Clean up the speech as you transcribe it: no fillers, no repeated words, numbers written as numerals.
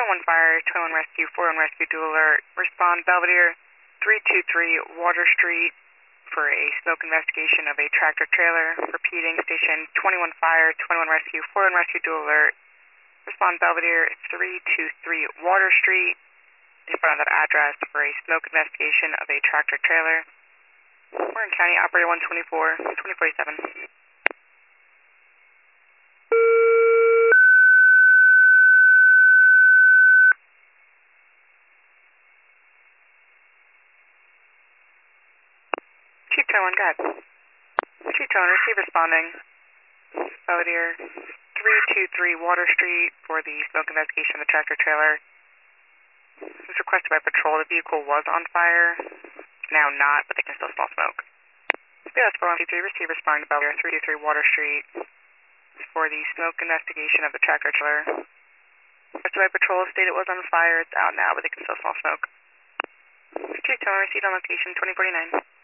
21 fire, 21 rescue, 41 rescue, dual alert. Respond Belvedere 323 Water Street for a smoke investigation of a tractor trailer. Repeating, station 21 fire, 21 rescue, 41 rescue, dual alert. Respond Belvedere 323 Water Street in front of that address for a smoke investigation of a tractor trailer. Warren County Operator 124, 2047. Chief Tone, go ahead. Chief Tone, receive responding. Belvedere 323 Water Street for the smoke investigation of the tractor trailer. It was requested by patrol. The vehicle was on fire. Now not, but they can still smell smoke. BS 4123, receive responding to Belvedere 323 Water Street for the smoke investigation of the tractor trailer. Requested by patrol, stated it was on fire. It's out now, but they can still smell smoke. Chief Tone, received on location 2049.